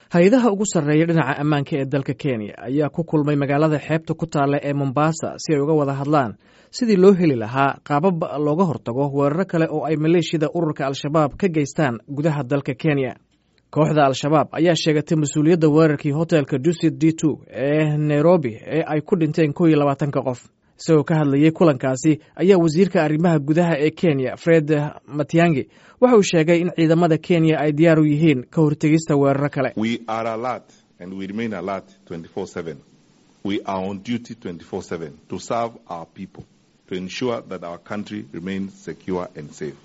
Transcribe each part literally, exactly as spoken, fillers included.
hay-adaha ugu sarreeya dhinaca ammaanka ee dalka Kenya ayaa ku kulmay magaalada xeebta ku taalla ee Mombasa si ay uga wada hadlaan sidii loo heli lahaa qaabab looga hortago weeraro kale oo ay maleeshiyada ururka Al-Shabaab ka geystaan gudaha dalka Kenya. Kooxda Al-Shabaab ayaa sheegatay mas'uuliyadda weerarkii hotelka Dusit D two ee Nairobi ee ay ku dhinteen kow iyo labaatan qof. Isagoo ka hadlayay kulankaasi ayaa wasiirka arrimaha gudaha ee Kenya Fred Matiang'i waxa uu sheegay in ciidamada Kenya ay diyaar u yihiin ka hortagista weeraro kale. We are alert and we remain alert twenty-four seven. We are on duty twenty-four seven to serve our people, to ensure that our country remains secure and safe.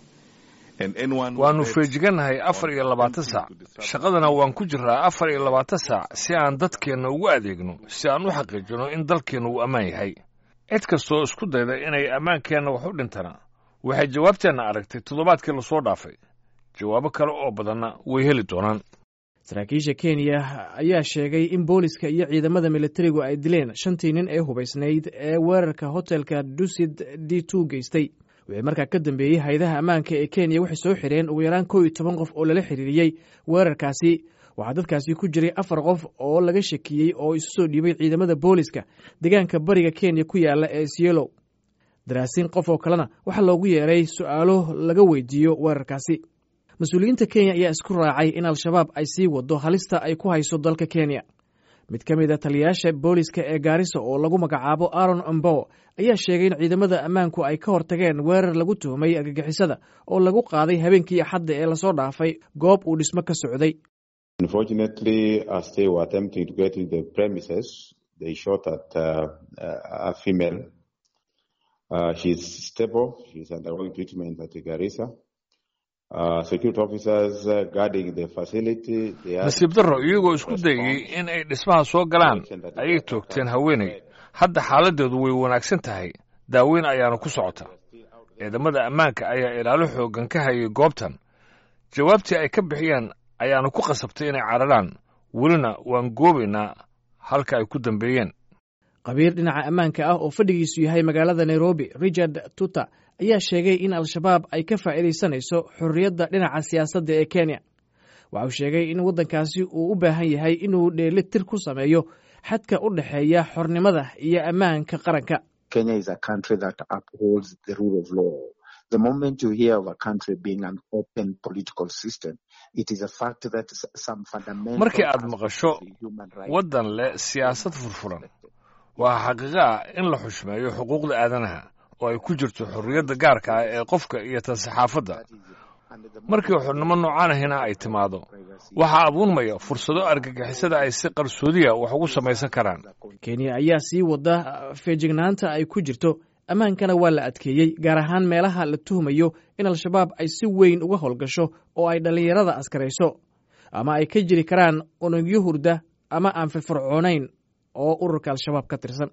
waanu feejiganahay afar iyo labaatan saac shaqadana waan ku jiraa afar iyo labaatan saac si aan dadkeenna ugu adeegno si aan u xaqiijino in dalkeenna uu ammaan yahay. cid kastoo isku dayda inay ammaankeenna wax u dhintana waxay jawaabteenna aragtay toddobaadkii la soo dhaafay. jawaabo kale oo badanna way heli doonaan. saraakiisha Kenya ayaa sheegay in booliska iyo ciidamada militarigu ay dileen shantii nin ee hubaysnayd ee weerarka hotelka Dusit D two geystay. wixii markaa ka dambeeyey hay'adaha ammaanka ee Kenya waxay soo xireen ugu yaraan kow iyo toban qof oo lala xiriiriyey weerarkaasi. waxaa dadkaasi ku jiray afar qof oo laga shakiyey oo isu soo dhiibay ciidamada booliska deegaanka bariga Kenya ku yaala ee Isiolo. daraasiin qof oo kalena waxaa loogu yeeray su'aalo laga weydiiyo weerarkaasi. mas-uuliyiinta Kenya ayaa isku raacay in Al-Shabaab ay sii wado halista ay ku hayso dalka Kenya. mid ka mid a taliyayaasha booliska ee Gaarisa oo lagu magacaabo Aaron Ombo ayaa sheegay in ciidamada ammaanku ay ka hortageen weerar lagu tuhmay argagixisada oo lagu qaaday habeenkii Axadda ee lasoo dhaafay goob uu dhismo ka socday. Unfortunately, as they were attempting to get to the premises, they shot at uh, a female. Uh, she's stable. She's undergoing treatment at Garissa. Uh, security officers uh, guarding the facility. nasiib darro iyagoo isku dayay in ay dhismaha soo galaan ayay toogteen haweeney. hadda xaaladdeedu way wanaagsan tahay. daaweyn ayaana ku socota. ciidamada ammaanka ayaa ilaalo xooggan ka hayay goobtan. jawaabtii ay ka bixiyeen ayaana ku qasabtay inay cararaan. welina waan goobaynaa halka ay ku dambeeyeen. qabiir dhinaca ammaanka ah oo fadhigiisu yahay magaalada Nairobi, Richard Tuta, ayaa sheegay in Al-Shabaab ay ka faa'iideysanayso xorriyadda dhinaca siyaasadda ee Kenya. waxa uu sheegay in waddankaasi uu u baahan yahay inuu dheelitir ku sameeyo xadka u dhexeeya xornimada iyo ammaanka qaranka. Kenya is a country that upholds the rule of law. The moment you hear of a country being an open political system, it is a fact that some fundamental markii aad maqasho waddan leh siyaasad furfuran, waa xaqiiqo ah in la xushmeeyo xuquuqda aadanaha oo ay ku jirto xorriyadda gaarka ah ee qofka iyo tan saxaafadda. markii xornimo noocaan ahina ay timaado, waxaa abuurmaya fursado argagixisada ay si qarsoodiya wax ugu samaysan karaan. Kenya ayaa sii wada feejignaanta ay ku jirto, ammaankana waa la adkeeyey, gaar ahaan meelaha la tuhmayo in Al-Shabaab ay si weyn uga howlgasho oo ay dhalinyarada askarayso, ama ay ka jiri karaan unugyo hurda ama aan firfircoonayn oo ururka Al-Shabaab ka tirsan.